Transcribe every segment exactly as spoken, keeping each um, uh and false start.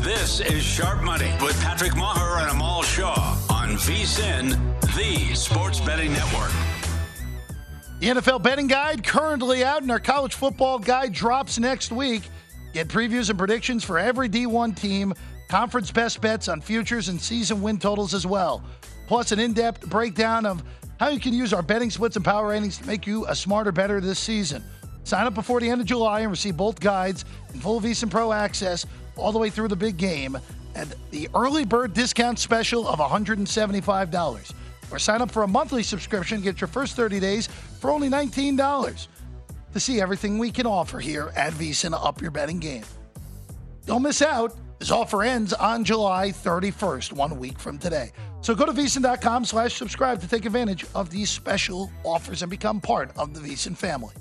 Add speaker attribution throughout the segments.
Speaker 1: This is Sharp Money with Patrick Maher and Amal Shaw on VSiN, the Sports Betting Network.
Speaker 2: The N F L betting guide currently out, and our college football guide drops next week. Get previews and predictions for every D one team, conference best bets on futures and season win totals as well. Plus an in-depth breakdown of how you can use our betting splits and power ratings to make you a smarter bettor this season. Sign up before the end of July and receive both guides and full VSiN Pro access all the way through the big game at the early bird discount special of one hundred seventy-five dollars. Or sign up for a monthly subscription, get your first thirty days for only nineteen dollars. To see everything we can offer here at VSiN, up your betting game. Don't miss out. This offer ends on July thirty-first, one week from today. So go to VSiN.com slash subscribe to take advantage of these special offers and become part of the VSiN family.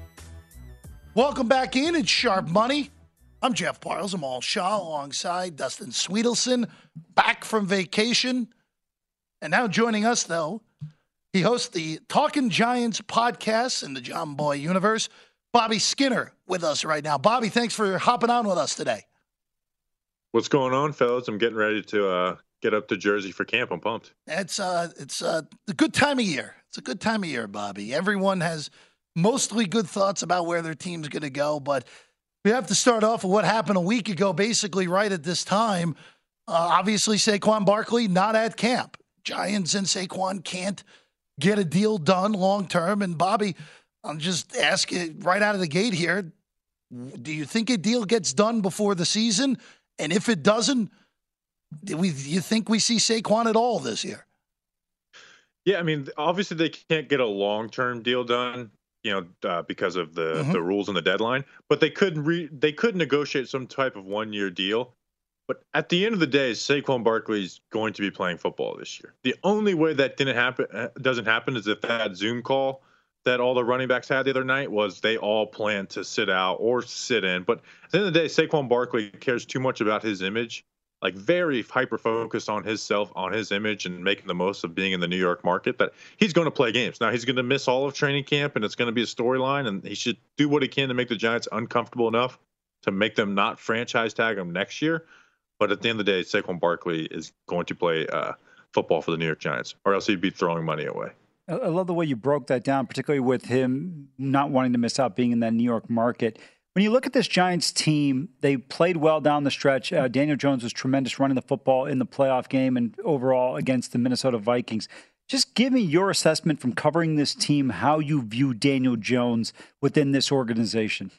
Speaker 2: Welcome back in. It's Sharp Money. I'm Jeff Parles. I'm Amal Shaw alongside Dustin Sweetelson, back from vacation. And now joining us, though, he hosts the Talkin' Giants podcast in the John Boy universe. Bobby Skinner with us right now. Bobby, thanks for hopping on with us today.
Speaker 3: What's going on, fellas? I'm getting ready to uh, get up to Jersey for camp. I'm pumped.
Speaker 2: It's uh, it's uh, a good time of year. It's a good time of year, Bobby. Everyone has mostly good thoughts about where their team's going to go, but we have to start off with what happened a week ago, basically right at this time. Uh, obviously, Saquon Barkley not at camp. Giants and Saquon can't get a deal done long-term. And, Bobby, I'll just ask you right out of the gate here, do you think a deal gets done before the season? And if it doesn't, do we, do you think we see Saquon at all this year?
Speaker 3: Yeah, I mean, obviously they can't get a long-term deal done, you know, uh, because of the, mm-hmm. the rules and the deadline. But they could re- they could negotiate some type of one-year deal. But at the end of the day, Saquon Barkley is going to be playing football this year. The only way that didn't happen doesn't happen is if that Zoom call that all the running backs had the other night was they all planned to sit out or sit in. But at the end of the day, Saquon Barkley cares too much about his image, like very hyper-focused on himself, on his image, and making the most of being in the New York market, that he's going to play games. Now, he's going to miss all of training camp, and it's going to be a storyline, and he should do what he can to make the Giants uncomfortable enough to make them not franchise tag him next year. But at the end of the day, Saquon Barkley is going to play uh, football for the New York Giants, or else he'd be throwing money away.
Speaker 4: I love the way you broke that down, particularly with him not wanting to miss out being in that New York market. When you look at this Giants team, they played well down the stretch. Uh, Daniel Jones was tremendous running the football in the playoff game and overall against the Minnesota Vikings. Just give me your assessment from covering this team, how you view Daniel Jones within this organization.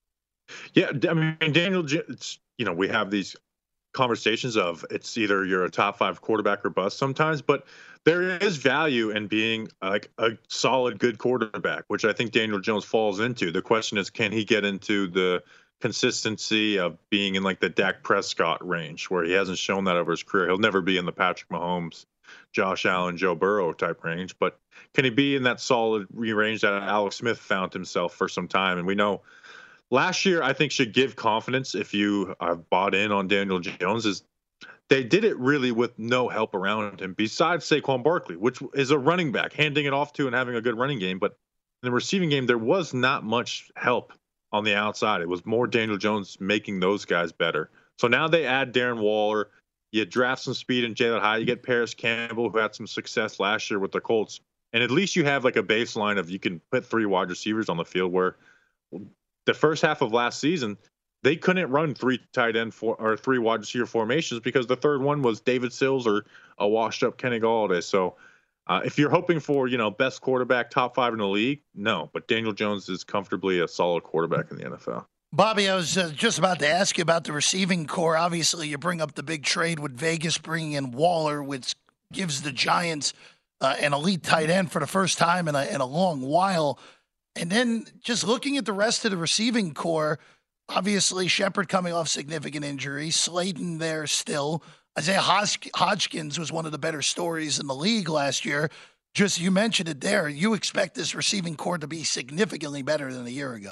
Speaker 3: Yeah, I mean, Daniel, it's, you know, we have these conversations of it's either you're a top five quarterback or bust sometimes, but there is value in being like a solid, good quarterback, which I think Daniel Jones falls into. The question is, can he get into the consistency of being in like the Dak Prescott range, where he hasn't shown that over his career? He'll never be in the Patrick Mahomes, Josh Allen, Joe Burrow type range, but can he be in that solid range that Alex Smith found himself for some time? And we know last year, I think, should give confidence if you have bought in on Daniel Jones, is they did it really with no help around him besides Saquon Barkley, which is a running back, handing it off to and having a good running game. But in the receiving game, there was not much help on the outside. It was more Daniel Jones making those guys better. So now they add Darren Waller. You draft some speed in Jalen Hyatt. You get Paris Campbell, who had some success last year with the Colts. And at least you have like a baseline of you can put three wide receivers on the field, where the first half of last season, they couldn't run three tight end for, or three wide receiver formations because the third one was David Sills or a washed up Kenny Golladay. So uh, if you're hoping for, you know, best quarterback, top five in the league, no. But Daniel Jones is comfortably a solid quarterback in the N F L.
Speaker 2: Bobby, I was uh, just about to ask you about the receiving core. Obviously, you bring up the big trade with Vegas bringing in Waller, which gives the Giants uh, an elite tight end for the first time in a, in a long while. And then just looking at the rest of the receiving core, obviously Shepard coming off significant injury, Slayton there still. Isaiah Hodg- Hodgkins was one of the better stories in the league last year. Just you mentioned it there. You expect this receiving core to be significantly better than a year ago.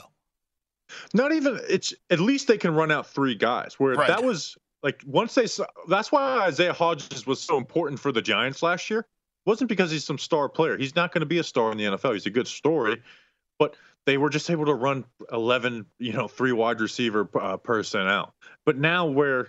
Speaker 3: Not even, it's at least they can run out three guys, where right. that was like once they saw, that's why Isaiah Hodgins was so important for the Giants last year. It wasn't because he's some star player. He's not going to be a star in the N F L. He's a good story, but they were just able to run eleven, you know, three wide receiver uh, personnel. But now where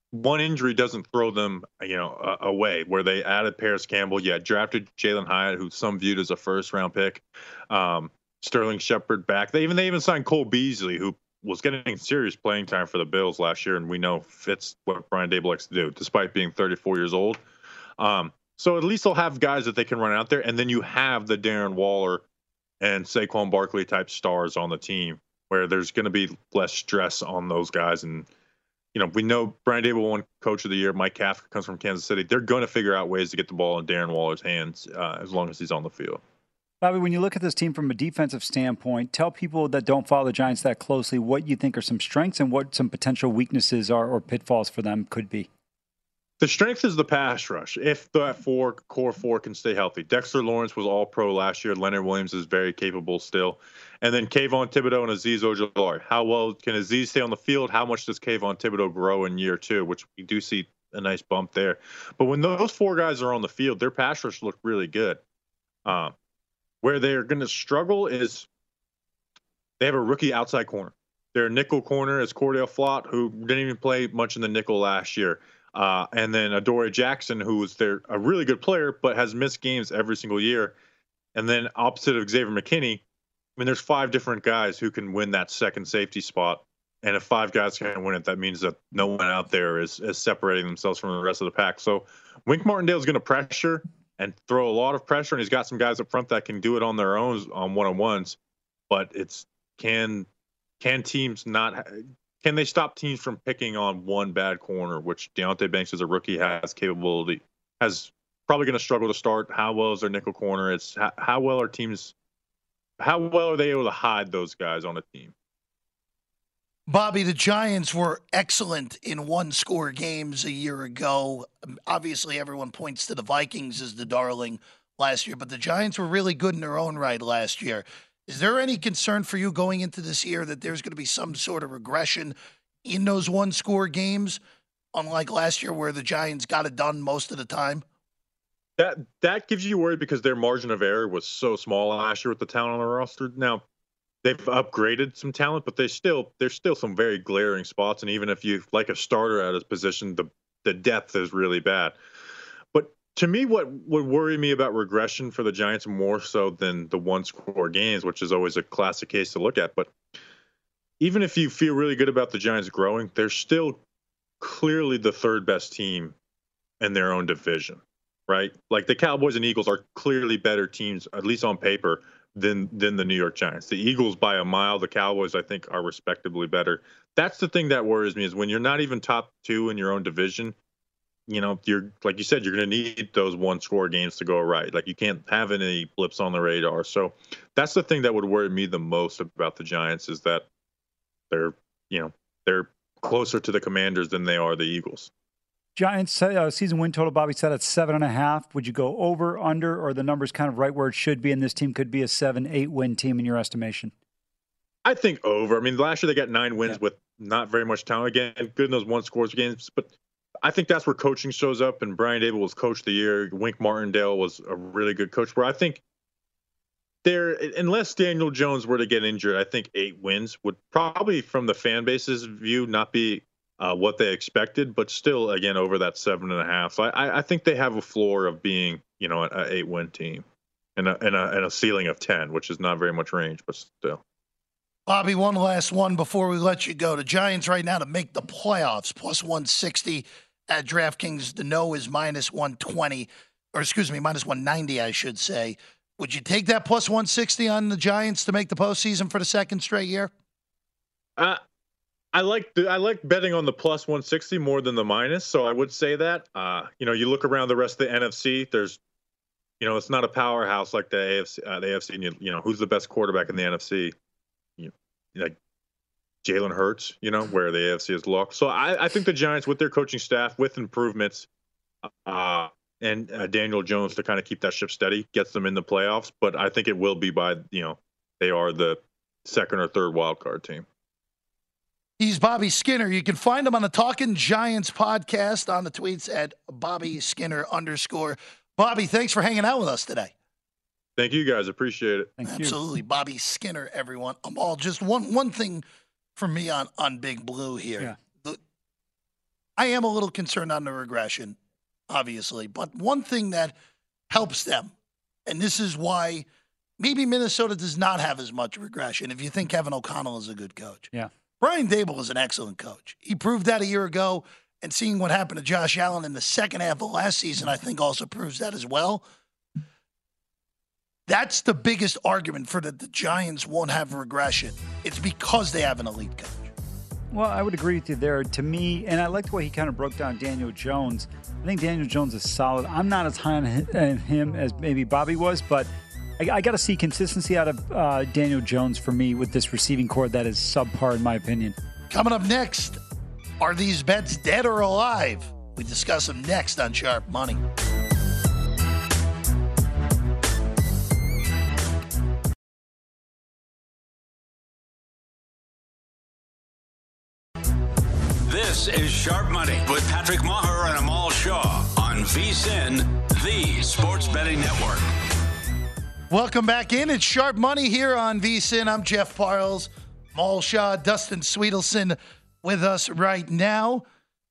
Speaker 3: one injury doesn't throw them, you know, uh, away. Where they added Paris Campbell, yeah, drafted Jalen Hyatt, who some viewed as a first round pick. Um, Sterling Shepard back. They even they even signed Cole Beasley, who was getting serious playing time for the Bills last year, and we know fits what Brian Daboll likes to do, despite being thirty-four years old. Um, so at least they'll have guys that they can run out there, and then you have the Darren Waller and Saquon Barkley type stars on the team, where there's going to be less stress on those guys. And you know, we know Brian Daboll won Coach of the Year. Mike Kafka comes from Kansas City. They're going to figure out ways to get the ball in Darren Waller's hands uh, as long as he's on the field.
Speaker 4: Bobby, when you look at this team from a defensive standpoint, tell people that don't follow the Giants that closely what you think are some strengths and what some potential weaknesses are or pitfalls for them could be.
Speaker 3: The strength is the pass rush. If that four core four can stay healthy, Dexter Lawrence was all pro last year. Leonard Williams is very capable still. And then Kayvon Thibodeau and Azeez Ojulari. How well can Azeez stay on the field? How much does Kayvon Thibodeau grow in year two, which we do see a nice bump there. But when those four guys are on the field, their pass rush look really good. Um, where they're going to struggle is they have a rookie outside corner. Their nickel corner is Cordell Flott, who didn't even play much in the nickel last year. Uh, and then Adoree Jackson, who was their a really good player, but has missed games every single year. And then opposite of Xavier McKinney, I mean, there's five different guys who can win that second safety spot. And if five guys can win it, that means that no one out there is, is separating themselves from the rest of the pack. So Wink Martindale is going to pressure and throw a lot of pressure, and he's got some guys up front that can do it on their own on one-on-ones. But it's can can teams not can they stop teams from picking on one bad corner, which Deonte Banks as a rookie has capability has probably going to struggle to start. How well is their nickel corner? It's how, how well are teams how well are they able to hide those guys on a team?
Speaker 2: Bobby, the Giants were excellent in one-score games a year ago. Obviously, everyone points to the Vikings as the darling last year, but the Giants were really good in their own right last year. Is there any concern for you going into this year that there's going to be some sort of regression in those one-score games, unlike last year where the Giants got it done most of the time?
Speaker 3: That that gives you worry because their margin of error was so small last year with the talent on the roster. Now, they've upgraded some talent, but they still there's still some very glaring spots. And even if you like a starter at his position, the the depth is really bad. But to me, what would worry me about regression for the Giants more so than the one-score games, which is always a classic case to look at. But even if you feel really good about the Giants growing, they're still clearly the third best team in their own division, right? Like the Cowboys and Eagles are clearly better teams, at least on paper, than than the New York Giants. The Eagles by a mile, the Cowboys I think are respectably better. That's the thing that worries me is when you're not even top two in your own division, you know, you're like you said, you're going to need those one score games to go right. Like you can't have any blips on the radar. So that's the thing that would worry me the most about the Giants is that they're, you know, they're closer to the Commanders than they are the Eagles.
Speaker 4: Giants uh, season win total, Bobby said at seven and a half. Would you go over, under, or the number's kind of right where it should be, and this team could be a seven, eight win team in your estimation?
Speaker 3: I think over. I mean, last year they got nine wins yeah. with not very much talent. Again, good in those one scores games, but I think that's where coaching shows up. And Brian Daboll was coach of the year. Wink Martindale was a really good coach. Where I think there, unless Daniel Jones were to get injured, I think eight wins would probably, from the fan base's view, not be Uh, what they expected, but still, again, over that seven and a half. So I, I think they have a floor of being, you know, an eight-win team and a, and, a, and a ceiling of ten, which is not very much range, but still.
Speaker 2: Bobby, one last one before we let you go. The Giants right now to make the playoffs, plus one sixty at DraftKings. The no is minus one twenty, or excuse me, minus one ninety, I should say. Would you take that plus one sixty on the Giants to make the postseason for the second straight year?
Speaker 3: Uh, I like the, I like betting on the plus one sixty more than the minus, so I would say that. Uh, you know, you look around the rest of the N F C. There's, you know, it's not a powerhouse like the A F C. Uh, the A F C, and you, you know, who's the best quarterback in the N F C? You know, like Jalen Hurts. You know, where the A F C is locked. So I, I think the Giants, with their coaching staff, with improvements, uh, and uh, Daniel Jones to kind of keep that ship steady, gets them in the playoffs. But I think it will be by, you know, they are the second or third wild card team.
Speaker 2: He's Bobby Skinner. You can find him on the Talking Giants podcast on the tweets at Bobby Skinner underscore. Bobby, thanks for hanging out with us today.
Speaker 3: Thank you, guys. Appreciate it.
Speaker 4: Thank
Speaker 2: Absolutely.
Speaker 4: You.
Speaker 2: Bobby Skinner, everyone. I'm all just one one thing for me on, on Big Blue here.
Speaker 4: Yeah.
Speaker 2: The, I am a little concerned on the regression, obviously. But one thing that helps them, and this is why maybe Minnesota does not have as much regression if you think Kevin O'Connell is a good coach.
Speaker 4: Yeah.
Speaker 2: Brian Daboll is an excellent coach. He proved that a year ago, and seeing what happened to Josh Allen in the second half of last season, I think also proves that as well. That's the biggest argument for that the Giants won't have regression. It's because they have an elite coach.
Speaker 4: Well, I would agree with you there. To me, and I liked the way he kind of broke down Daniel Jones. I think Daniel Jones is solid. I'm not as high on him as maybe Bobby was, but I, I got to see consistency out of uh, Daniel Jones for me with this receiving core that is subpar in my opinion.
Speaker 2: Coming up next, are these bets dead or alive? We discuss them next on Sharp Money.
Speaker 1: This is Sharp Money with Patrick Maher and Amal Shaw on VSiN, the Sports Betting Network.
Speaker 2: Welcome back in. It's Sharp Money here on VSiN. I'm Jeff Parles, Amal Shaw, Dustin Sweetelson with us right now,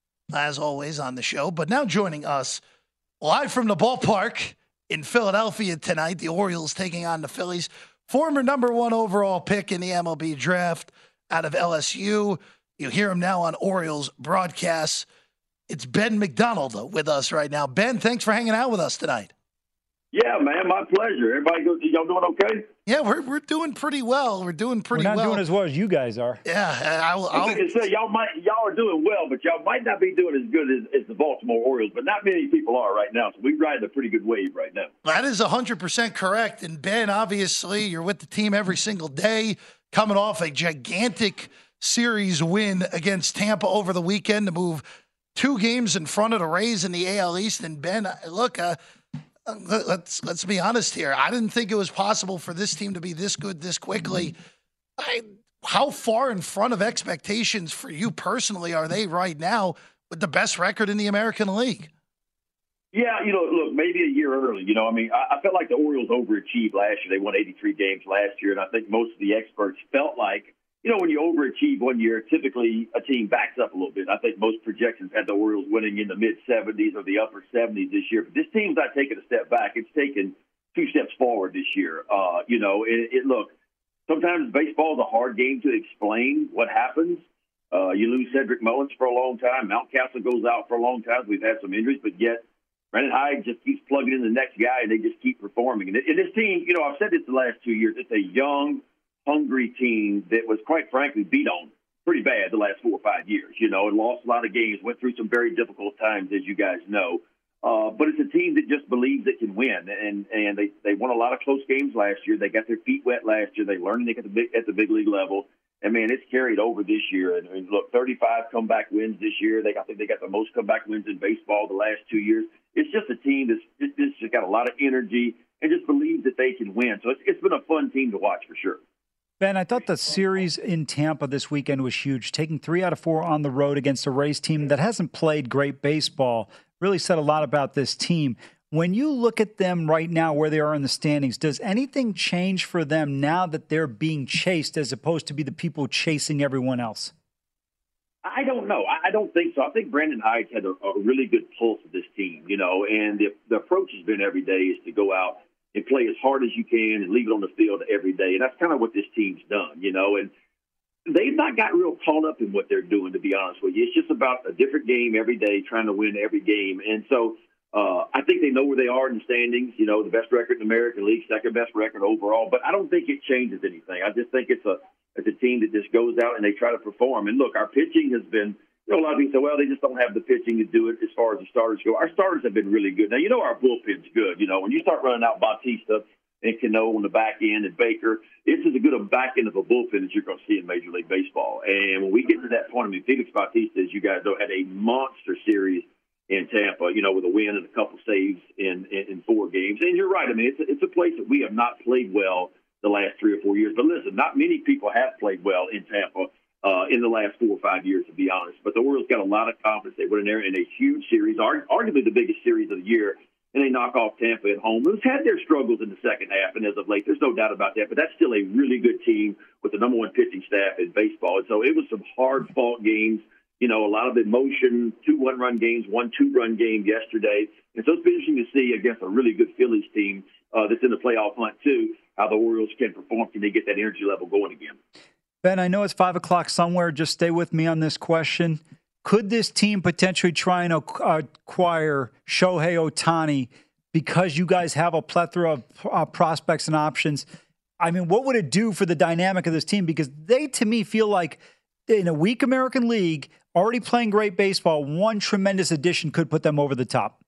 Speaker 2: as always on the show. But now joining us live from the ballpark in Philadelphia tonight, the Orioles taking on the Phillies. Former number one overall pick in the M L B draft out of L S U. You hear him now on Orioles broadcasts. It's Ben McDonald with us right now. Ben, thanks for hanging out with us tonight.
Speaker 5: Yeah, man, my pleasure. Everybody, go, y'all doing okay?
Speaker 2: Yeah, we're we're doing pretty well. We're doing pretty
Speaker 4: We're not
Speaker 2: well.
Speaker 4: doing as well as you guys are.
Speaker 2: Yeah, I'll,
Speaker 5: I
Speaker 2: I'll,
Speaker 5: was going to say y'all might y'all are doing well, but y'all might not be doing as good as, as the Baltimore Orioles. But not many people are right now, so we're riding a pretty good wave right now.
Speaker 2: that is one hundred percent correct. And Ben, obviously, you're with the team every single day, coming off a gigantic series win against Tampa over the weekend to move two games in front of the Rays in the A L East. And Ben, look, uh, let's let's be honest here. I didn't think it was possible for this team to be this good this quickly. I, how far in front of expectations for you personally are they right now with the best record in the American League?
Speaker 5: Yeah, you know, look, maybe a year early. You know, I mean, I, I felt like the Orioles overachieved last year. They won eighty-three games last year, and I think most of the experts felt like, you know, when you overachieve one year, typically a team backs up a little bit. I think most projections had the Orioles winning in the mid-seventies or the upper seventies this year. But this team's not taking a step back. It's taken two steps forward this year. Uh, you know, it, it look, sometimes baseball is a hard game to explain what happens. Uh, you lose Cedric Mullins for a long time. Mountcastle goes out for a long time. We've had some injuries, but yet Brandon Hyde just keeps plugging in the next guy, and they just keep performing. And, and this team, you know, I've said this the last two years, it's a young, hungry team that was, quite frankly, beat on pretty bad the last four or five years, you know, and lost a lot of games, went through some very difficult times, as you guys know. Uh, but it's a team that just believes it can win, and and they, they won a lot of close games last year. They got their feet wet last year. They learned it at the big, at the big league level. And, man, it's carried over this year. And, and look, thirty-five comeback wins this year. They I think they got the most comeback wins in baseball the last two years. It's just a team that's it's, it's just got a lot of energy and just believes that they can win. So it's, it's been a fun team to watch for sure.
Speaker 4: Ben, I thought the series in Tampa this weekend was huge. Taking three out of four on the road against a Rays team that hasn't played great baseball really said a lot about this team. When you look at them right now, where they are in the standings, does anything change for them now that they're being chased as opposed to be the people chasing everyone else?
Speaker 5: I don't know. I don't think so. I think Brandon Hyde had a, a really good pulse of this team, you know, and the, the approach has been every day is to go out and play as hard as you can and leave it on the field every day. And that's kind of what this team's done, you know, and they've not got real caught up in what they're doing, to be honest with you. It's just about a different game every day, trying to win every game. And so uh, I think they know where they are in the standings, you know, the best record in the American League, second best record overall. But I don't think it changes anything. I just think it's a it's a team that just goes out and they try to perform. And, look, our pitching has been, you know, a lot of people say, well, they just don't have the pitching to do it as far as the starters go. Our starters have been really good. Now, you know our bullpen's good. You know, when you start running out Bautista and Cano on the back end and Baker, it's as good a back end of a bullpen as you're going to see in Major League Baseball. And when we get to that point, I mean, Felix Bautista, as you guys know, had a monster series in Tampa, you know, with a win and a couple saves in, in, in four games. And you're right. I mean, it's a, it's a place that we have not played well the last three or four years. But listen, not many people have played well in Tampa uh, in the last four or five years, to be honest. But the Orioles got a lot of confidence. They went in there in a huge series, arguably the biggest series of the year, and they knock off Tampa at home, who's had their struggles in the second half, and as of late, there's no doubt about that. But that's still a really good team with the number one pitching staff in baseball. And so it was some hard-fought games. You know, a lot of emotion, two one-run games, one two-run game yesterday. And so it's been interesting to see against a really good Phillies team uh, that's in the playoff hunt, too, how the Orioles can perform. Can they get that energy level going again?
Speaker 4: Ben, I know it's five o'clock somewhere. Just stay with me on this question. Could this team potentially try and acquire Shohei Ohtani because you guys have a plethora of uh, prospects and options? I mean, what would it do for the dynamic of this team? Because they, to me, feel like in a weak American League, already playing great baseball, one tremendous addition could put them over the top.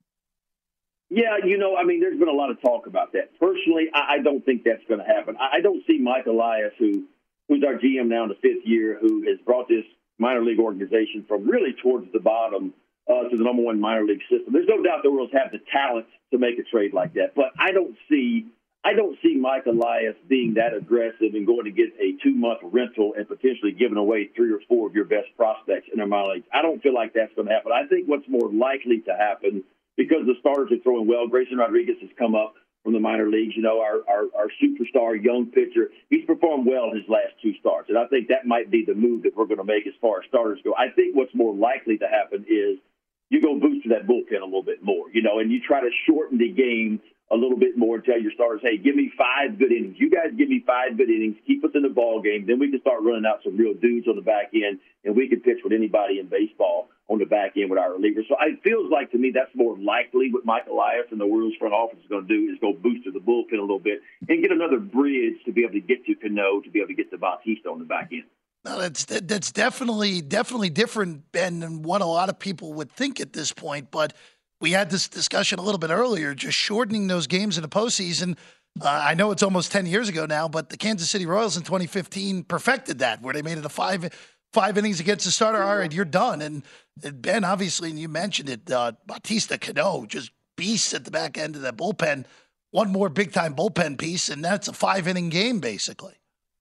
Speaker 5: Yeah, you know, I mean, there's been a lot of talk about that. Personally, I, I don't think that's going to happen. I, I don't see Mike Elias, who who's our G M now in the fifth year, who has brought this minor league organization from really towards the bottom uh, to the number one minor league system. There's no doubt the Orioles have the talent to make a trade like that, but I don't see I don't see Mike Elias being that aggressive and going to get a two-month rental and potentially giving away three or four of your best prospects in their minor leagues. I don't feel like that's going to happen. I think what's more likely to happen, because the starters are throwing well, Grayson Rodriguez has come up from the minor leagues. You know, our, our, our superstar young pitcher, he's performed well in his last two starts. And I think that might be the move that we're going to make as far as starters go. I think what's more likely to happen is you go boost that bullpen a little bit more, you know, and you try to shorten the game a little bit more and tell your starters, hey, give me five good innings. You guys give me five good innings, keep us in the ball game. Then we can start running out some real dudes on the back end, and we can pitch with anybody in baseball on the back end with our relievers. So it feels like to me that's more likely what Mike Elias and the Orioles front office is going to do is go boost the bullpen a little bit and get another bridge to be able to get to Cano, to be able to get to Bautista on the back end.
Speaker 2: No, that's that's definitely definitely different, Ben, than what a lot of people would think at this point. But we had this discussion a little bit earlier, just shortening those games in the postseason. Uh, I know it's almost ten years ago now, but the Kansas City Royals in twenty fifteen perfected that, where they made it a five five innings against the starter. All right, you're done. And, and Ben, obviously, and you mentioned it, uh, Bautista, Cano, just beasts at the back end of that bullpen. One more big-time bullpen piece, and that's a five-inning game, basically.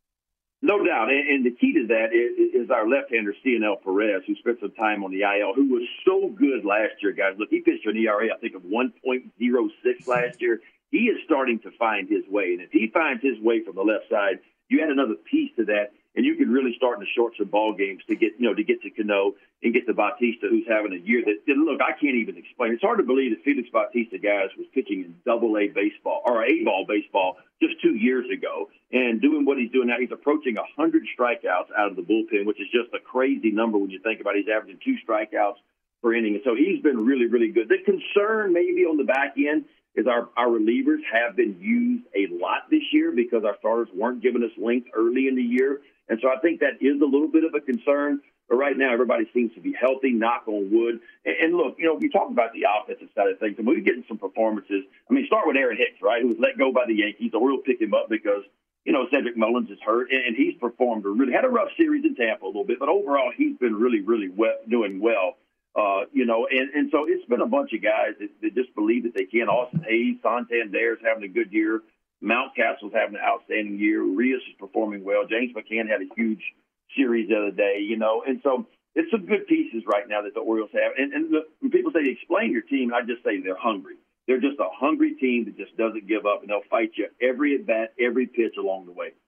Speaker 5: No doubt, and, and the key to that is, is our left-hander, Cionel Perez, who spent some time on the I L, who was so good last year, guys. Look, he pitched an E R A, I think, of one point oh six last year. He is starting to find his way, and if he finds his way from the left side, you add another piece to that, and you can really start to short some ball games to get, you know, to get to Cano and get to Bautista, who's having a year that, and look, I can't even explain. It's hard to believe that Felix Bautista, guys, was pitching in double-A baseball, or A-ball baseball, just two years ago, and doing what he's doing now. He's approaching one hundred strikeouts out of the bullpen, which is just a crazy number when you think about it. He's averaging two strikeouts per inning. And so he's been really, really good. The concern maybe on the back end is our, our relievers have been used a lot this year because our starters weren't giving us length early in the year. And so I think that is a little bit of a concern. But right now, everybody seems to be healthy, knock on wood. And, and look, you know, we talk about the offensive side of things, and we're getting some performances. I mean, start with Aaron Hicks, right, who was let go by the Yankees. The Orioles picked him up because, you know, Cedric Mullins is hurt, and, and he's performed really, had a rough series in Tampa a little bit, but overall he's been really, really well, doing well. Uh, you know, and, and so it's been a bunch of guys that, that just believe that they can. Austin Hayes, Santander's having a good year. Mountcastle's having an outstanding year. Urias is performing well. James McCann had a huge series the other day, you know. And so it's some good pieces right now that the Orioles have. And, and the, when people say, explain your team, I just say they're hungry. They're just a hungry team that just doesn't give up, and they'll fight you every at-bat, every pitch along the way.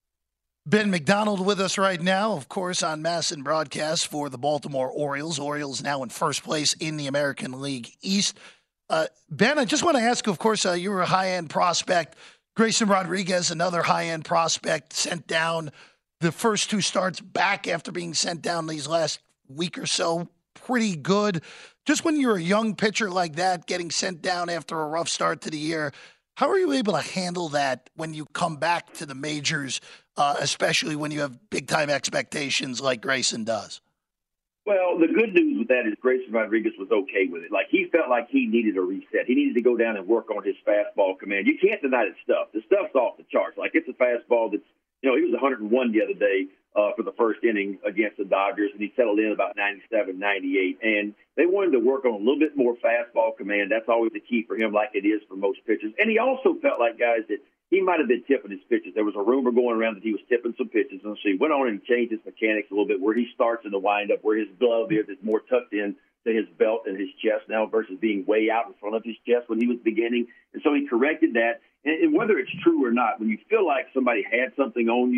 Speaker 2: Ben McDonald with us right now, of course, on MASN broadcast for the Baltimore Orioles. Orioles now in first place in the American League East. Uh, Ben, I just want to ask, of course, uh, you were a high-end prospect. Grayson Rodriguez, another high-end prospect, sent down the first two starts back after being sent down these last week or so. Pretty good. Just when you're a young pitcher like that, getting sent down after a rough start to the year, how are you able to handle that when you come back to the majors, uh, especially when you have big-time expectations like Grayson does?
Speaker 5: Well, the good news with that is Grayson Rodriguez was okay with it. Like, he felt like he needed a reset. He needed to go down and work on his fastball command. You can't deny the stuff. The stuff's off the charts. Like, it's a fastball that's, you know, he was one hundred one the other day uh, for the first inning against the Dodgers, and he settled in about ninety-seven, ninety-eight. And they wanted to work on a little bit more fastball command. That's always the key for him, like it is for most pitchers. And he also felt like, guys, that he might have been tipping his pitches. There was a rumor going around that he was tipping some pitches. And so he went on and changed his mechanics a little bit, where he starts in the windup, where his glove is more tucked in to his belt and his chest now versus being way out in front of his chest when he was beginning. And so he corrected that. And, and whether it's true or not, when you feel like somebody had something on you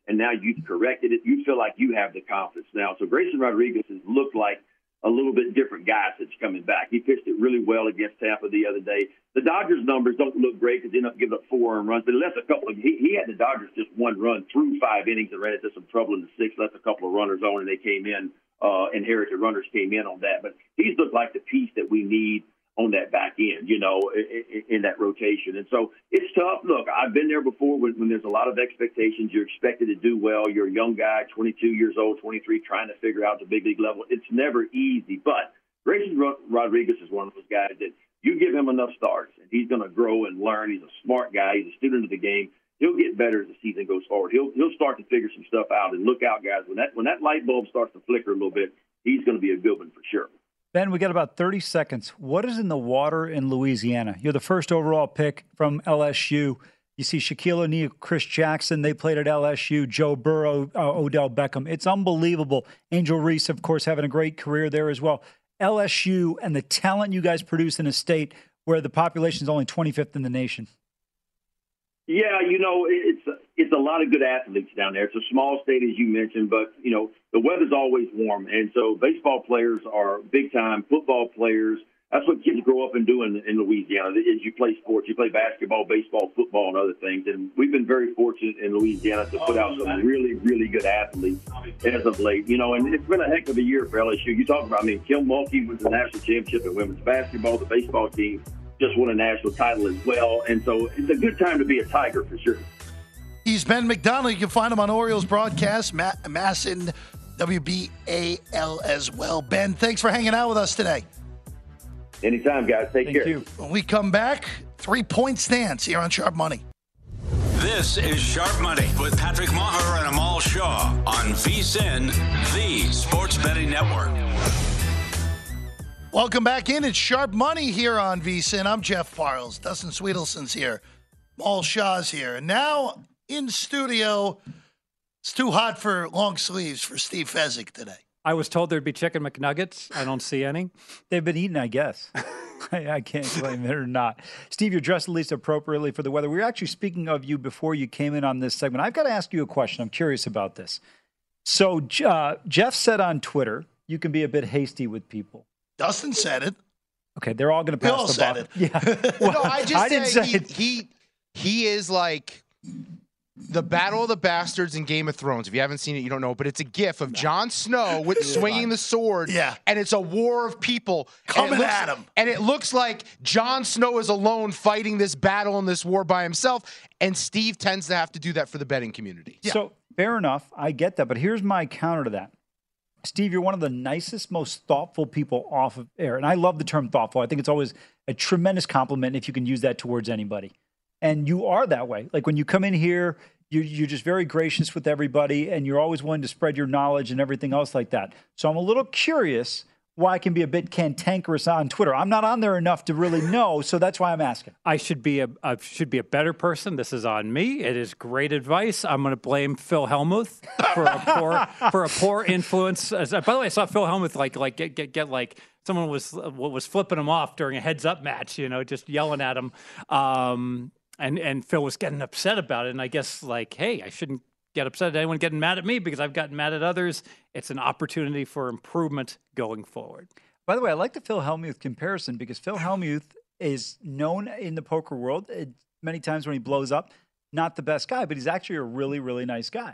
Speaker 5: and now you've corrected it. You feel like you have the confidence now. So Grayson Rodriguez has looked like a little bit different guy since coming back. He pitched it really well against Tampa the other day. The Dodgers numbers don't look great because they end up giving up four earned runs, but he left a couple of, he, he had the Dodgers just one run through five innings and ran into some trouble in the sixth, left a couple of runners on, and they came in, uh, inherited runners came in on that. But he's looked like the piece that we need on that back end, you know, in, in that rotation. And so it's tough. Look, I've been there before when, when there's a lot of expectations. You're expected to do well. You're a young guy, twenty-two years old, twenty-three, trying to figure out the big league level. It's never easy. But Grayson Rodriguez is one of those guys that you give him enough starts, and he's going to grow and learn. He's a smart guy. He's a student of the game. He'll get better as the season goes forward. He'll he'll start to figure some stuff out. And look out, guys. When that when that light bulb starts to flicker a little bit, he's going to be a good one for sure.
Speaker 4: Ben, we got about thirty seconds. What is in the water in Louisiana? You're the first overall pick from L S U. You see Shaquille O'Neal, Chris Jackson, they played at L S U, Joe Burrow, uh, Odell Beckham. It's unbelievable. Angel Reese, of course, having a great career there as well. L S U and the talent you guys produce in a state where the population is only twenty-fifth in the nation.
Speaker 5: Yeah, you know, it's it's a lot of good athletes down there. It's a small state, as you mentioned, but, you know, the weather's always warm. And so baseball players are big time. Football players, that's what kids grow up and do in, in Louisiana, is you play sports. You play basketball, baseball, football, and other things. And we've been very fortunate in Louisiana to put out some really, really good athletes as of late. You know, and it's been a heck of a year for L S U. You talk about, I mean, Kim Mulkey wins the national championship in women's basketball. The baseball team just won a national title as well. And so it's a good time to be a Tiger for sure.
Speaker 2: He's Ben McDonald. You can find him on Orioles broadcast, Ma- Masson, W B A L as well. Ben, thanks for hanging out with us today.
Speaker 5: Anytime, guys. Take
Speaker 4: Thank
Speaker 5: care.
Speaker 4: you.
Speaker 2: When we come back, three-point stance here on Sharp Money.
Speaker 1: This is Sharp Money with Patrick Maher and Amal Shaw on VSiN, the Sports Betting Network.
Speaker 2: Welcome back in. It's Sharp Money here on VSiN. I'm Jeff Parles. Dustin Sweetelson's here. Amal Shaw's here. And now in studio, it's too hot for long sleeves for Steve Fezzik today.
Speaker 6: I was told there'd be chicken McNuggets. I don't see any.
Speaker 4: They've been eaten, I guess. I, I can't claim it or not. Steve, you're dressed at least appropriately for the weather. We were actually speaking of you before you came in on this segment. I've got to ask you a question. I'm curious about this. So uh, Jeff said on Twitter, you can be a bit hasty with people.
Speaker 2: Dustin said it.
Speaker 4: Okay, they're all going to
Speaker 2: We
Speaker 4: pass
Speaker 2: all
Speaker 4: the
Speaker 2: said
Speaker 4: ball.
Speaker 2: it.
Speaker 4: Yeah. Well,
Speaker 7: No, I just
Speaker 4: I didn't
Speaker 7: say,
Speaker 4: say
Speaker 7: he,
Speaker 4: it.
Speaker 7: he he is like the Battle of the Bastards in Game of Thrones. If you haven't seen it, you don't know. But it's a gif of Jon Snow with swinging the sword.
Speaker 2: Yeah.
Speaker 7: And it's a war of people
Speaker 2: Coming
Speaker 7: and it looks,
Speaker 2: at him.
Speaker 7: And it looks like Jon Snow is alone fighting this battle and this war by himself. And Steve tends to have to do that for the betting community.
Speaker 2: Yeah.
Speaker 4: So fair enough. I get that. But here's my counter to that. Steve, you're one of the nicest, most thoughtful people off of air. And I love the term thoughtful. I think it's always a tremendous compliment if you can use that towards anybody. And you are that way. Like when you come in here, you're, you're just very gracious with everybody and you're always willing to spread your knowledge and everything else like that. So I'm a little curious why I can be a bit cantankerous on Twitter. I'm not on there enough to really know, so that's why I'm asking.
Speaker 6: I should be a I should be a better person. This is on me. It is great advice. I'm going to blame Phil Hellmuth for a poor for a poor influence. As, by the way, I saw Phil Hellmuth like like get get, get like someone was was flipping him off during a heads up match. You know, just yelling at him. Um, and and Phil was getting upset about it. And I guess like, hey, I shouldn't get upset at anyone getting mad at me because I've gotten mad at others. It's an opportunity for improvement going forward.
Speaker 4: By the way, I like the Phil Hellmuth comparison because Phil Hellmuth is known in the poker world it, many times when he blows up, not the best guy, but he's actually a really, really nice guy.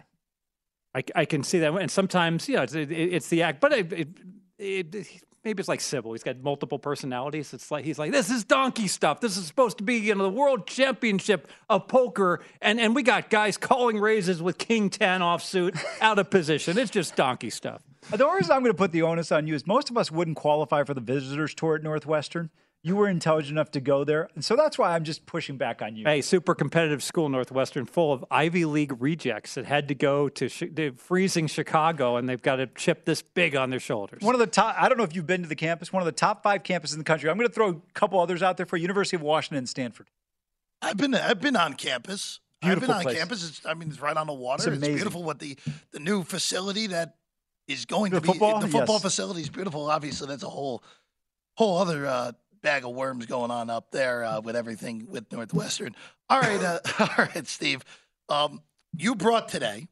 Speaker 6: I, I can see that. And sometimes, yeah, it's, it, it's the act, but it, it, it, maybe it's like Sybil. He's got multiple personalities. It's like, he's like, this is donkey stuff. This is supposed to be, you know, the world championship of poker. And, and we got guys calling raises with King ten offsuit out of position. It's just donkey stuff.
Speaker 4: The reason I'm going to put the onus on you is most of us wouldn't qualify for the visitors tour at Northwestern. You were intelligent enough to go there. And so that's why I'm just pushing back on you.
Speaker 6: Hey, super competitive school, Northwestern, full of Ivy League rejects that had to go to, to freezing Chicago, and they've got a chip this big on their shoulders.
Speaker 4: One of the top, I don't know if you've been to the campus, one of the top five campuses in the country. I'm going to throw a couple others out there for University of Washington and Stanford.
Speaker 2: I've been I've been on campus.
Speaker 4: Beautiful
Speaker 2: I've been on
Speaker 4: place.
Speaker 2: campus. It's, I mean, it's right on the water.
Speaker 4: It's
Speaker 2: It's,
Speaker 4: amazing.
Speaker 2: beautiful with the, the new facility that is going
Speaker 4: The
Speaker 2: to be.
Speaker 4: football?
Speaker 2: The football
Speaker 4: Yes.
Speaker 2: facility is beautiful. Obviously, that's a whole whole other uh, bag of worms going on up there uh, with everything with Northwestern. All right, uh, all right, Steve. Um, you brought today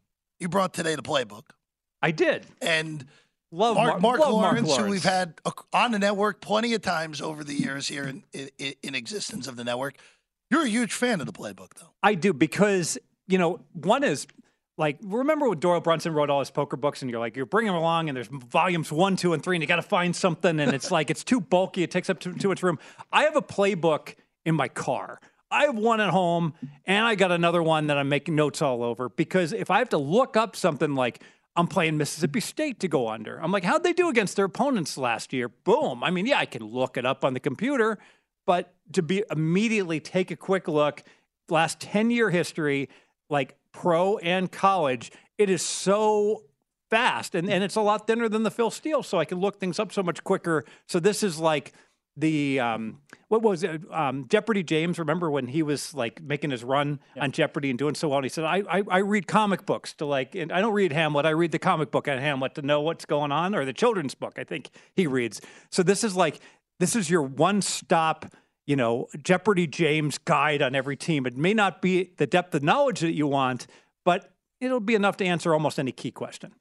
Speaker 2: you brought today the playbook.
Speaker 6: I did.
Speaker 2: And
Speaker 6: love
Speaker 2: Mark,
Speaker 6: Mark,
Speaker 2: Mark
Speaker 6: love
Speaker 2: Lawrence,
Speaker 6: Mark Lawrence,
Speaker 2: who we've had on the network plenty of times over the years here in, in, in existence of the network. You're a huge fan of the playbook, though.
Speaker 6: I do, because, you know, one is, like, remember when Doyle Brunson wrote all his poker books, and you're like, you're bringing them along, and there's volumes one, two, and three, and you got to find something, and it's like, it's too bulky, it takes up too, too much room. I have a playbook in my car. I have one at home, and I got another one that I'm making notes all over, because if I have to look up something like, I'm playing Mississippi State to go under, I'm like, how'd they do against their opponents last year? Boom. I mean, yeah, I can look it up on the computer, but to be immediately take a quick look, last ten-year history, like pro and college, it is so fast, and, and it's a lot thinner than the Phil Steele, so I can look things up so much quicker. So this is like the, um, what was it, um, Jeopardy James, remember when he was like making his run yeah. on Jeopardy and doing so well, and he said, I, I, I read comic books to like, and I don't read Hamlet, I read the comic book on Hamlet to know what's going on, or the children's book, I think he reads. So this is like, this is your one-stop, you know, Jeopardy James guide on every team. It may not be the depth of knowledge that you want, but it'll be enough to answer almost any key question.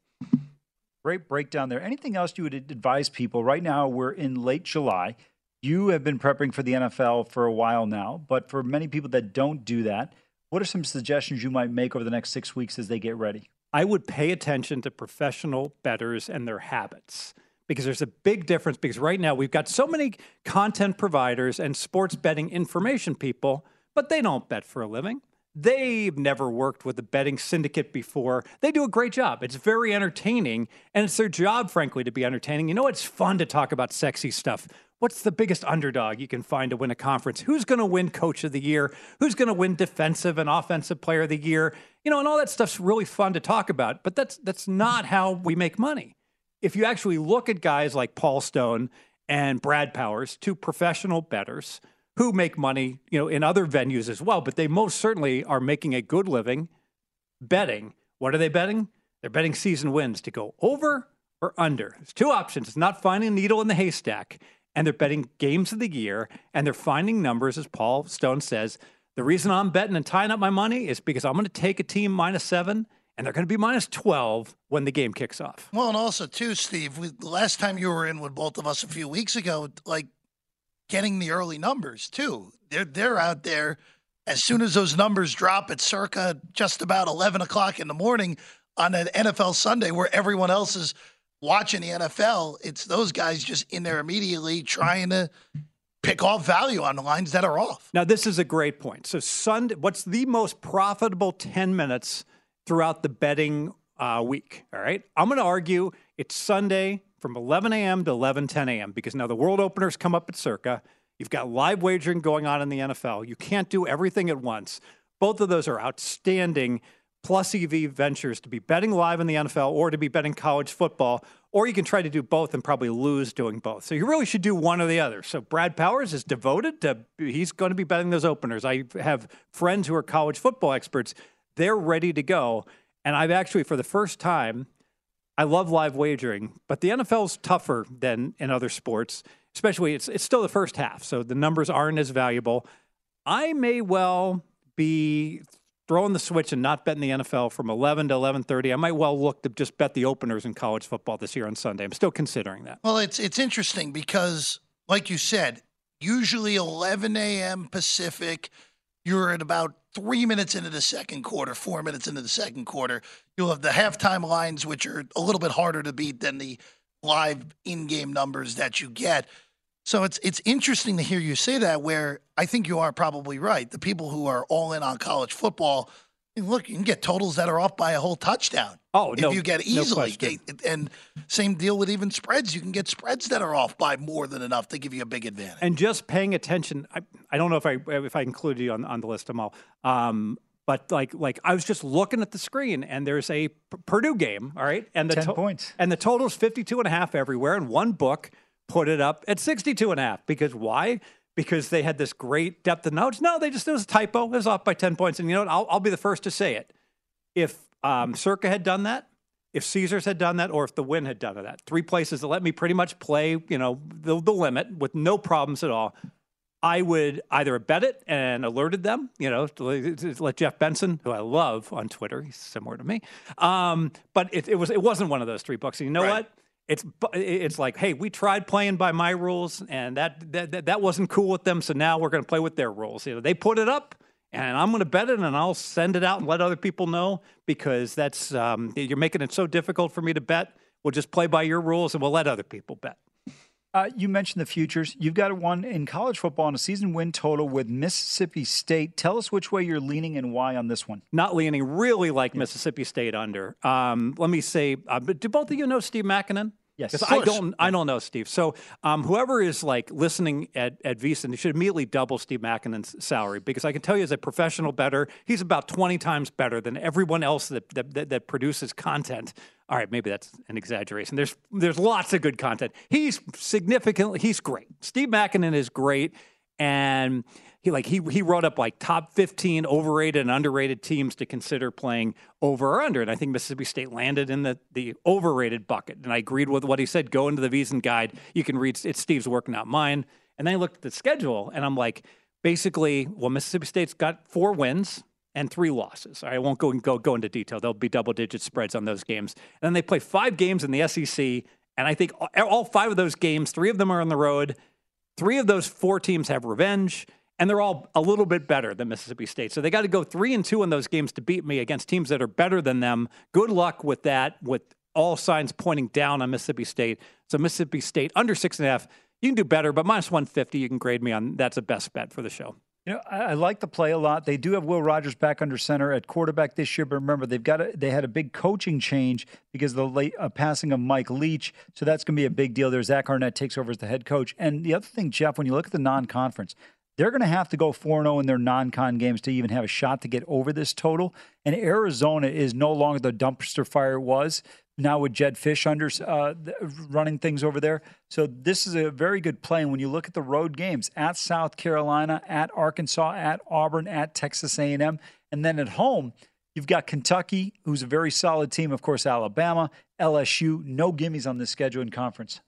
Speaker 4: Great breakdown there. Anything else you would advise people? Right now, we're in late July. You have been prepping for the N F L for a while now, but for many people that don't do that, what are some suggestions you might make over the next six weeks as they get ready?
Speaker 6: I would pay attention to professional bettors and their habits, because there's a big difference, because right now we've got so many content providers and sports betting information people, but they don't bet for a living. They've never worked with a betting syndicate before. They do a great job. It's very entertaining, and it's their job, frankly, to be entertaining. You know, it's fun to talk about sexy stuff. What's the biggest underdog you can find to win a conference? Who's going to win Coach of the Year? Who's going to win Defensive and Offensive Player of the Year? You know, and all that stuff's really fun to talk about, but that's that's not how we make money. If you actually look at guys like Paul Stone and Brad Powers, two professional bettors who make money, you know, in other venues as well, but they most certainly are making a good living betting. What are they betting? They're betting season wins to go over or under. There's two options. It's not finding a needle in the haystack. And they're betting games of the year, and they're finding numbers, as Paul Stone says. The reason I'm betting and tying up my money is because I'm going to take a team minus seven, and they're going to be minus twelve when the game kicks off.
Speaker 2: Well, and also, too, Steve, we, the last time you were in with both of us a few weeks ago, like getting the early numbers, too. They're, they're out there. As soon as those numbers drop at circa just about eleven o'clock in the morning on an N F L Sunday where everyone else is watching the N F L, it's those guys just in there immediately trying to pick off value on the lines that are off.
Speaker 6: Now, this is a great point. So Sunday, what's the most profitable ten minutes throughout the betting uh, week? All right. I'm going to argue it's Sunday from eleven a.m. to eleven ten a.m. because now the world openers come up at circa. You've got live wagering going on in the N F L. You can't do everything at once. Both of those are outstanding plus E V ventures to be betting live in the N F L or to be betting college football, or you can try to do both and probably lose doing both. So you really should do one or the other. So Brad Powers is devoted to, he's going to be betting those openers. I have friends who are college football experts. They're ready to go. And I've actually, for the first time, I love live wagering, but the N F L is tougher than in other sports, especially it's, it's still the first half. So the numbers aren't as valuable. I may well be throwing the switch and not betting the N F L from eleven to eleven thirty. I might well look to just bet the openers in college football this year on Sunday. I'm still considering that.
Speaker 2: Well, it's it's interesting because, like you said, usually eleven a.m. Pacific, you're at about three minutes into the second quarter, four minutes into the second quarter. You'll have the halftime lines, which are a little bit harder to beat than the live in-game numbers that you get. So it's it's interesting to hear you say that, where I think you are probably right. The people who are all in on college football, look, you can get totals that are off by a whole touchdown.
Speaker 6: Oh,
Speaker 2: if
Speaker 6: no,
Speaker 2: you get easily.
Speaker 6: No
Speaker 2: and same deal with even spreads. You can get spreads that are off by more than enough to give you a big advantage.
Speaker 6: And just paying attention, I, I don't know if I if I included you on, on the list, Amal. Um, but like like I was just looking at the screen, and there's a P- Purdue game, all right? And the
Speaker 4: ten
Speaker 6: to-
Speaker 4: points.
Speaker 6: And the total's fifty-two and a half everywhere, and one book put it up at sixty-two and a half. Because why? Because they had this great depth of knowledge. No, they just, it was a typo. It was off by ten points. And you know what? I'll, I'll be the first to say it. If um, Circa had done that, if Caesars had done that, or if the Wynn had done that, three places that let me pretty much play, you know, the, the limit with no problems at all, I would either bet it and alerted them, you know, to let Jeff Benson, who I love on Twitter, he's similar to me. Um, but it, it was it wasn't one of those three books. And you know
Speaker 2: Right.
Speaker 6: what? It's it's like, hey, we tried playing by my rules, and that that that wasn't cool with them. So now we're going to play with their rules. You know, they put it up, and I'm going to bet it, and I'll send it out and let other people know because that's um, you're making it so difficult for me to bet. We'll just play by your rules, and we'll let other people bet.
Speaker 4: Uh, you mentioned the futures. You've got one in college football on a season win total with Mississippi State. Tell us which way you're leaning and why on this one.
Speaker 6: Not leaning, really like yeah. Mississippi State under. Um, let me say, uh, do both of you know Steve Mackinnon?
Speaker 4: Yes,
Speaker 6: because I don't. I don't know Steve. So um, whoever is like listening at at VSiN, they should immediately double Steve Mackinnon's salary because I can tell you, as a professional bettor, he's about twenty times better than everyone else that that, that, that produces content. All right, maybe that's an exaggeration. There's there's lots of good content. He's significantly. He's great. Steve Mackinnon is great, and he like he he wrote up like top fifteen overrated and underrated teams to consider playing over or under, and I think Mississippi State landed in the the overrated bucket. And I agreed with what he said. Go into the VSiN guide. You can read. It's Steve's work, not mine. And then I looked at the schedule, and I'm like, basically, well, Mississippi State's got four wins and three losses. I won't go and go go into detail. There'll be double digit spreads on those games. And then they play five games in the S E C, and I think all five of those games, three of them are on the road. Three of those four teams have revenge. And they're all a little bit better than Mississippi State. So they got to go three and two in those games to beat me against teams that are better than them. Good luck with that, with all signs pointing down on Mississippi State. So Mississippi State under six and a half, you can do better, but minus one fifty, you can grade me on. That's a best bet for the show.
Speaker 4: You know, I, I like the play a lot. They do have Will Rogers back under center at quarterback this year, but remember they've got a, they had a big coaching change because of the late uh, passing of Mike Leach. So that's going to be a big deal there. Zach Arnett takes over as the head coach. And the other thing, Jeff, when you look at the non-conference, they're going to have to go four and oh in their non-con games to even have a shot to get over this total. And Arizona is no longer the dumpster fire it was. Now with Jed Fish under uh, running things over there. So this is a very good play. And when you look at the road games, at South Carolina, at Arkansas, at Auburn, at Texas A and M, and then at home, you've got Kentucky, who's a very solid team. Of course, Alabama, L S U, no gimmies on this schedule in conference.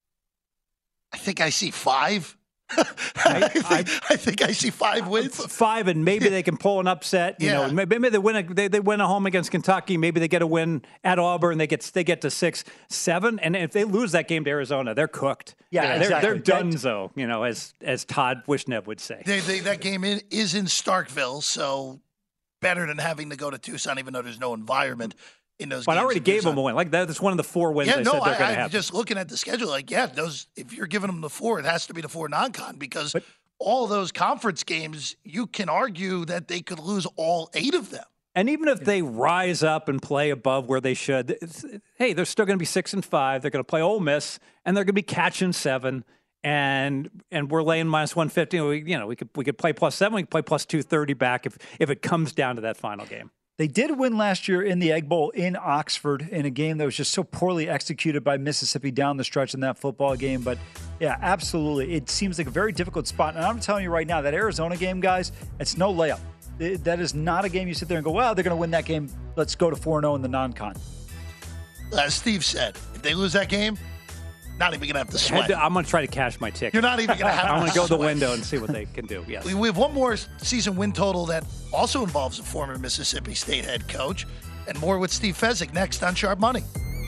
Speaker 2: I think I see five. I,
Speaker 6: I,
Speaker 2: think,
Speaker 6: I,
Speaker 2: I think I see five wins.
Speaker 6: Five, and maybe they can pull an upset. You
Speaker 2: yeah.
Speaker 6: know, maybe, maybe they win. A, they they win a home against Kentucky. Maybe they get a win at Auburn. They get they get to six, seven, and if they lose that game to Arizona, they're cooked.
Speaker 4: Yeah,
Speaker 6: they're,
Speaker 4: exactly.
Speaker 6: they're donezo. You know, as as Todd Wishnev would say.
Speaker 2: They, they, that game in, is in Starkville, so better than having to go to Tucson, even though there's no environment in those.
Speaker 6: But
Speaker 2: games
Speaker 6: I already gave them a win. Like that, that's one of the four wins.
Speaker 2: Yeah,
Speaker 6: I
Speaker 2: no,
Speaker 6: said they're
Speaker 2: I,
Speaker 6: going to
Speaker 2: I'm
Speaker 6: have.
Speaker 2: just looking at the schedule. Like, yeah, those. If you're giving them the four, it has to be the four non-con because
Speaker 6: but,
Speaker 2: all those conference games, you can argue that they could lose all eight of them.
Speaker 6: And even if they rise up and play above where they should, hey, they're still going to be six and five. They're going to play Ole Miss, and they're going to be catching seven. And and we're laying minus one fifty. We, you know, we could we could play plus seven. We could play plus two thirty back if if it comes down to that final game.
Speaker 4: They did win last year in the Egg Bowl in Oxford in a game that was just so poorly executed by Mississippi down the stretch in that football game. But, yeah, absolutely. It seems like a very difficult spot. And I'm telling you right now, that Arizona game, guys, it's no layup. It, that is not a game you sit there and go, well, they're going to win that game. Let's go to four and oh in the non-con.
Speaker 2: As Steve said, if they lose that game, not even going to have to sweat.
Speaker 6: To, I'm going to try to cash my ticket.
Speaker 2: You're not even going to have
Speaker 6: I'm going to go to the
Speaker 2: sweat.
Speaker 6: window and see what they can do. Yes.
Speaker 2: We, we have one more season win total that also involves a former Mississippi State head coach, and more with Steve Fezzik next on Sharp Money.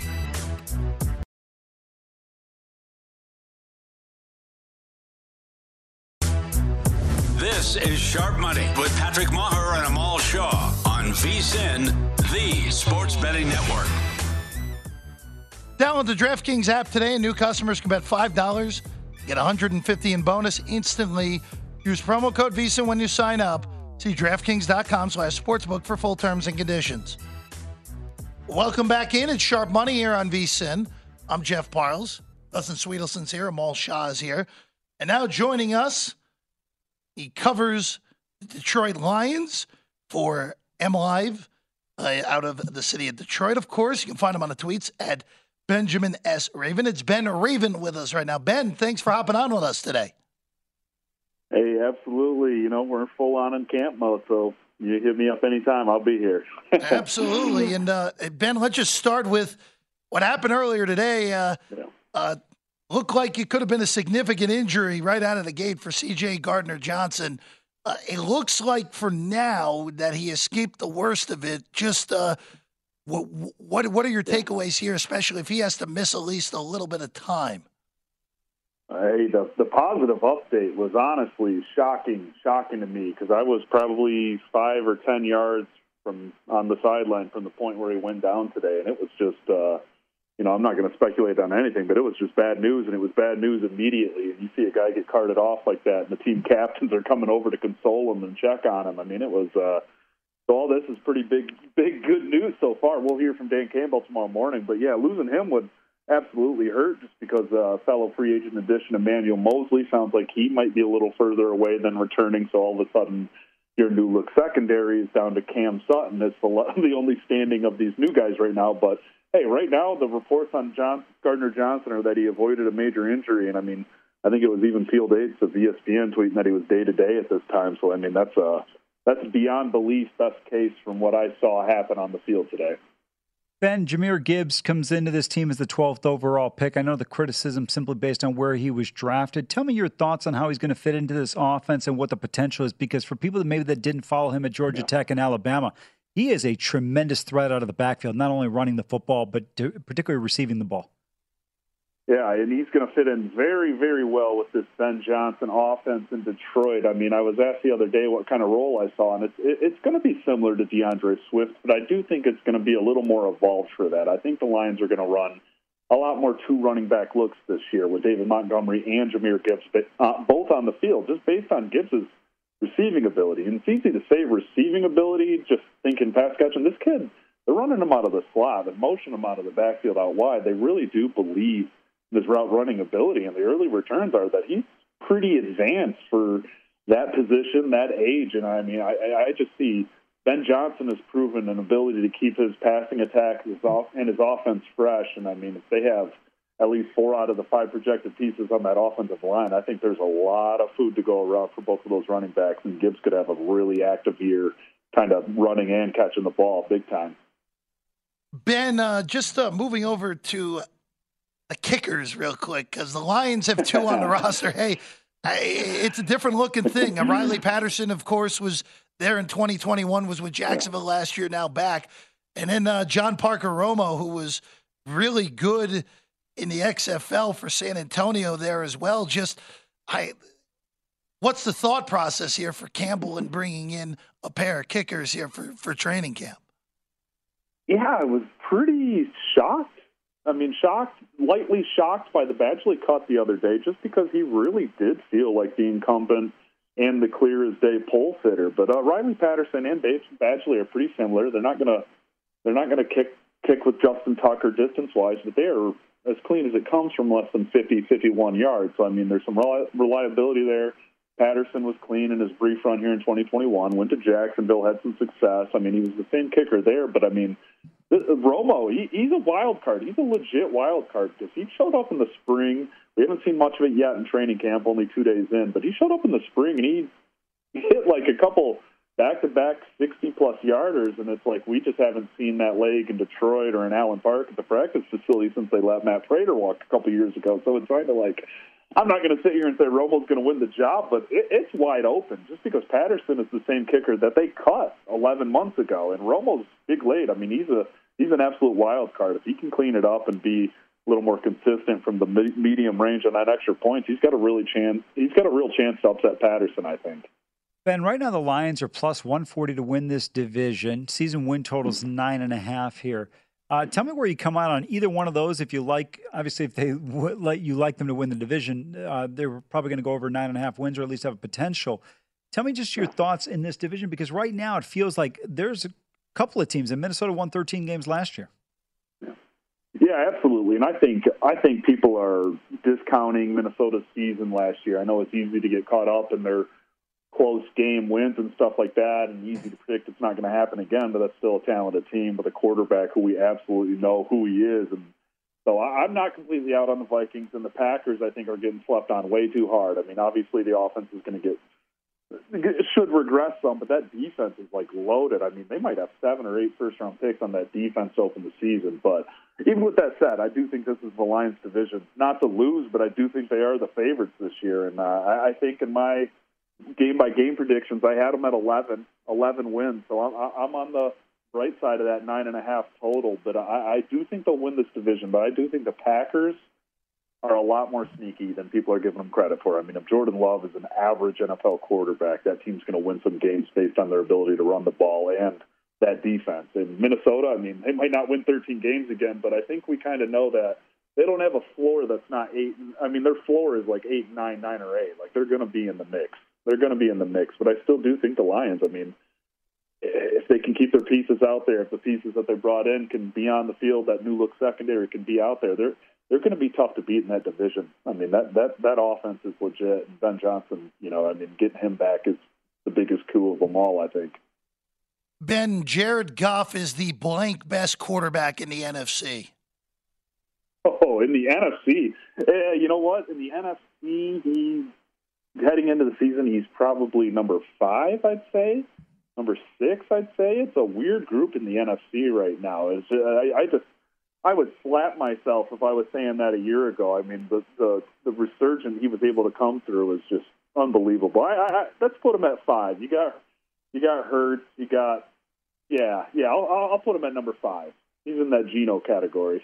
Speaker 1: This is Sharp Money with Patrick Maher and Amal Shaw on VSiN, the Sports Betting Network.
Speaker 2: Download the DraftKings app today, and new customers can bet five dollars, get one hundred fifty dollars in bonus instantly. Use promo code VSiN when you sign up. See DraftKings.com slash sportsbook for full terms and conditions. Welcome back in. It's Sharp Money here on VSiN. I'm Jeff Parles. Dustin Sweetelson's here. Amal Shah is here. And now joining us, he covers the Detroit Lions for M Live uh, out of the city of Detroit, of course. You can find him on the tweets at Benjamin S. Raven. It's Ben Raven with us right now. Ben, thanks for hopping on with us today.
Speaker 8: Hey, absolutely. You know, we're full on in camp mode, so you hit me up anytime. I'll be here.
Speaker 2: Absolutely. And, uh, Ben, let's just start with what happened earlier today. Uh,
Speaker 8: yeah.
Speaker 2: uh, looked like it could have been a significant injury right out of the gate for C J Gardner-Johnson. Uh, it looks like for now that he escaped the worst of it. Just uh, what, what what are your takeaways here, especially if he has to miss at least a little bit of time?
Speaker 8: Hey, the, the positive update was honestly shocking, shocking to me because I was probably five or ten yards from on the sideline from the point where he went down today, and it was just, uh, you know, I'm not going to speculate on anything, but it was just bad news, and it was bad news immediately. And you see a guy get carted off like that, and the team captains are coming over to console him and check on him. I mean, it was. Uh, so all this is pretty big, big good news so far. We'll hear from Dan Campbell tomorrow morning, but yeah, losing him would absolutely hurt just because uh, fellow free agent addition Emmanuel Mosley sounds like he might be a little further away than returning. So all of a sudden, your new look secondary is down to Cam Sutton. That's the, the only standing of these new guys right now. But hey, right now the reports on John, Gardner-Johnson are that he avoided a major injury, and I mean, I think it was even Field Aids of E S P N tweeting that he was day to day at this time. So I mean, that's a that's beyond belief best case from what I saw happen on the field today.
Speaker 4: Ben, Jahmyr Gibbs comes into this team as the twelfth overall pick. I know the criticism simply based on where he was drafted. Tell me your thoughts on how he's going to fit into this offense and what the potential is, because for people that maybe that didn't follow him at Georgia yeah. Tech and Alabama, he is a tremendous threat out of the backfield, not only running the football, but to, particularly receiving the ball.
Speaker 8: Yeah, and he's going to fit in very, very well with this Ben Johnson offense in Detroit. I mean, I was asked the other day what kind of role I saw, and it's, it's going to be similar to DeAndre Swift, but I do think it's going to be a little more evolved for that. I think the Lions are going to run a lot more two running back looks this year with David Montgomery and Jahmyr Gibbs, uh, both on the field, just based on Gibbs' receiving ability. And it's easy to say receiving ability, just thinking pass catching. This kid, they're running him out of the slot and motion him out of the backfield out wide. They really do believe his route running ability, and the early returns are that he's pretty advanced for that position, that age. And I mean, I, I just see Ben Johnson has proven an ability to keep his passing attack and his offense fresh. And I mean, if they have at least four out of the five projected pieces on that offensive line, I think there's a lot of food to go around for both of those running backs, and Gibbs could have a really active year kind of running and catching the ball big time.
Speaker 2: Ben, uh, just uh, moving over to the kickers real quick, because the Lions have two on the roster. Hey, I, it's a different looking thing. Uh, Riley Patterson, of course, was there in twenty twenty-one, was with Jacksonville last year, now back. And then uh, John Parker Romo, who was really good in the X F L for San Antonio there as well. Just, I, what's the thought process here for Campbell and bringing in a pair of kickers here for, for training camp?
Speaker 8: Yeah, I was pretty shocked. I mean, shocked, lightly shocked by the Badgley cut the other day, just because he really did feel like the incumbent and the clear-as-day pole sitter. But uh, Riley Patterson and Badgley are pretty similar. They're not gonna, they're not gonna kick kick with Justin Tucker distance-wise, but they are as clean as it comes from less than fifty, fifty-one yards. So I mean, there's some reliability there. Patterson was clean in his brief run here in twenty twenty-one. Went to Jacksonville, had some success. I mean, he was the same kicker there, but I mean. Romo, he, he's a wild card. He's a legit wild card because he showed up in the spring. We haven't seen much of it yet in training camp, only two days in, but he showed up in the spring and he hit like a couple back-to-back sixty-plus yarders, and it's like we just haven't seen that leg in Detroit or in Allen Park at the practice facility since they let Matt Prater walk a couple years ago. So it's kind of like, I'm not going to sit here and say Romo's going to win the job, but it, it's wide open just because Patterson is the same kicker that they cut eleven months ago, and Romo's big late. I mean, he's a he's an absolute wild card. If he can clean it up and be a little more consistent from the medium range on that extra points, he's got a really chance. He's got a real chance to upset Patterson, I think.
Speaker 4: Ben, right now the Lions are plus one forty to win this division. Season win total's nine and a half here. Uh, tell me where you come out on either one of those. If you like, obviously, if they w- let you like them to win the division, uh, they're probably going to go over nine and a half wins, or at least have a potential. Tell me just your thoughts in this division, because right now it feels like there's a couple of teams, and Minnesota won thirteen games last year.
Speaker 8: Yeah, absolutely. And I think I think people are discounting Minnesota's season last year. I know it's easy to get caught up in their close game wins and stuff like that, and easy to predict it's not going to happen again, but that's still a talented team with a quarterback who we absolutely know who he is. And so I'm not completely out on the Vikings, and the Packers, I think, are getting slept on way too hard. I mean, obviously the offense is going to get should regress some, but that defense is like loaded. I mean, they might have seven or eight first-round picks on that defense to open the season. But even with that said, I do think this is the Lions' division. Not to lose, but I do think they are the favorites this year. And uh, I think in my game-by-game predictions, I had them at eleven, eleven wins. So I'm, I'm on the right side of that nine and a half total. But I, I do think they'll win this division. But I do think the Packers are a lot more sneaky than people are giving them credit for. I mean, if Jordan Love is an average N F L quarterback, that team's going to win some games based on their ability to run the ball and that defense. In Minnesota, I mean, they might not win thirteen games again, but I think we kind of know that they don't have a floor that's not eight. I mean, their floor is like eight, nine, nine, or eight. Like, they're going to be in the mix. They're going to be in the mix. But I still do think the Lions, I mean, if they can keep their pieces out there, if the pieces that they brought in can be on the field, that new look secondary can be out there, they're They're going to be tough to beat in that division. I mean, that, that, that offense is legit. And Ben Johnson, you know, I mean, getting him back is the biggest coup of them all, I think.
Speaker 2: Ben, Jared Goff is the blank best quarterback in the N F C.
Speaker 8: Oh, in the N F C. Uh, you know what? In the N F C, he's heading into the season, he's probably number five, I'd say. Number six, I'd say. It's a weird group in the N F C right now. It's, uh, I, I just... I would slap myself if I was saying that a year ago. I mean, the the, the resurgence he was able to come through was just unbelievable. I, I, let's put him at five. You got you got Hurts. You got yeah yeah. I'll, I'll put him at number five. He's in that Geno category.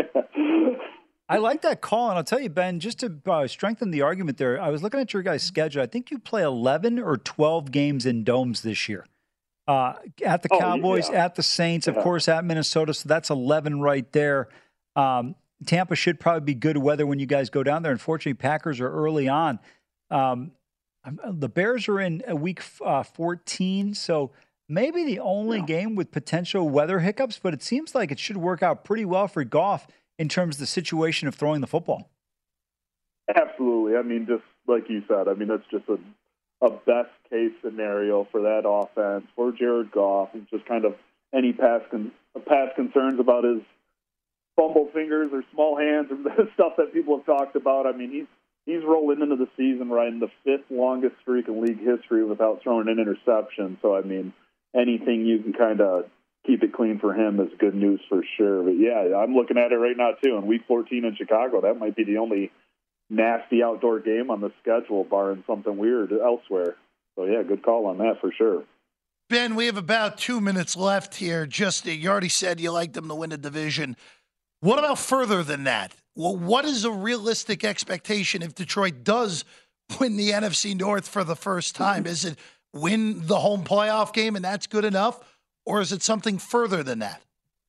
Speaker 4: I like that call, and I'll tell you, Ben, just to uh, strengthen the argument there, I was looking at your guys' schedule. I think you play eleven or twelve games in domes this year. Uh, at the Cowboys, oh, yeah. at the Saints, of yeah. course, at Minnesota. So that's eleven right there. Um, Tampa should probably be good weather when you guys go down there. Unfortunately, Packers are early on. Um, the Bears are in a week uh, fourteen, so maybe the only yeah. game with potential weather hiccups, but it seems like it should work out pretty well for Goff in terms of the situation of throwing the football.
Speaker 8: Absolutely. I mean, just like you said, I mean, that's just a a best-case scenario for that offense, for Jared Goff, and just kind of any past con- past concerns about his fumble fingers or small hands or the stuff that people have talked about. I mean, he's he's rolling into the season riding the fifth longest streak in league history without throwing an interception. So, I mean, anything you can kind of keep it clean for him is good news for sure. But, yeah, I'm looking at it right now, too. In week fourteen in Chicago, that might be the only nasty outdoor game on the schedule, barring something weird elsewhere. So, yeah, good call on that for sure.
Speaker 2: Ben, we have about two minutes left here. Just you already said you like them to win the division. What about further than that? Well, what is a realistic expectation if Detroit does win the N F C North for the first time? Is it win the home playoff game and that's good enough? Or is it something further than that?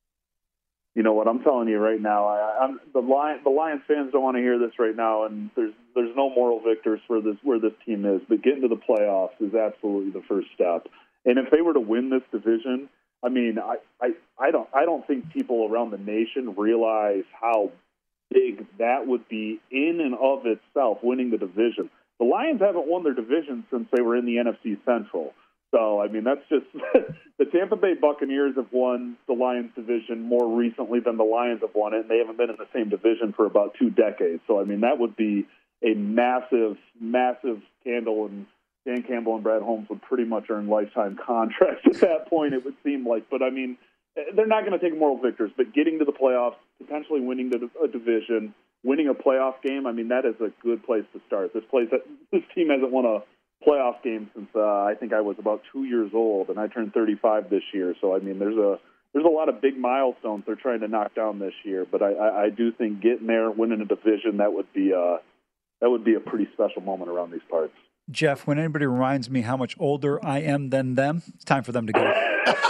Speaker 8: You know what I'm telling you right now. I, I'm the Lion, the Lions fans don't want to hear this right now, and there's there's no moral victors for this where this team is. But getting to the playoffs is absolutely the first step. And if they were to win this division, I mean, I, I, I don't I don't think people around the nation realize how big that would be in and of itself. Winning the division, the Lions haven't won their division since they were in the N F C Central. So, I mean, that's just the Tampa Bay Buccaneers have won the Lions division more recently than the Lions have won it, and they haven't been in the same division for about two decades. So, I mean, that would be a massive, massive scandal, and Dan Campbell and Brad Holmes would pretty much earn lifetime contracts at that point, it would seem like. But, I mean, they're not going to take moral victors, but getting to the playoffs, potentially winning the, a division, winning a playoff game, I mean, that is a good place to start. This place, this team hasn't won a playoff game since uh, I think I was about two years old, and I turned thirty-five this year. So I mean, there's a there's a lot of big milestones they're trying to knock down this year. But I, I, I do think getting there, winning a division, that would be uh, that would be a pretty special moment around these parts.
Speaker 4: Jeff, when anybody reminds me how much older I am than them, it's time for them to go.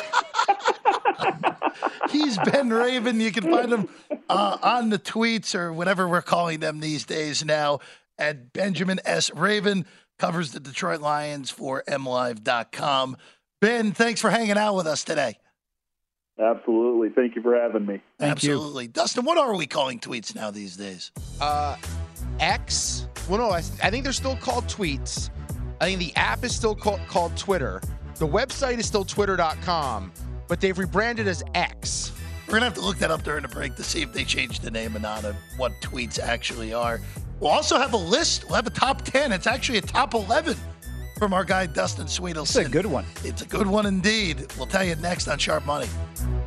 Speaker 2: He's Ben Raven. You can find him uh, on the tweets or whatever we're calling them these days now at Benjamin S. Raven. Covers the Detroit Lions for M Live dot com. Ben, thanks for hanging out with us today.
Speaker 8: Absolutely. Thank you for having me.
Speaker 2: Thank Absolutely. You. Dustin, what are we calling tweets now these days?
Speaker 7: Uh, X. Well, no, I, I think they're still called tweets. I think the app is still called, called Twitter. The website is still twitter dot com, but they've rebranded as X.
Speaker 2: We're going to have to look that up during the break to see if they changed the name or not and what tweets actually are. We'll also have a list. We'll have a top ten. It's actually a top eleven from our guy Dustin Sweetelson.
Speaker 4: It's a good one.
Speaker 2: It's a good one indeed. We'll tell you next on Sharp Money.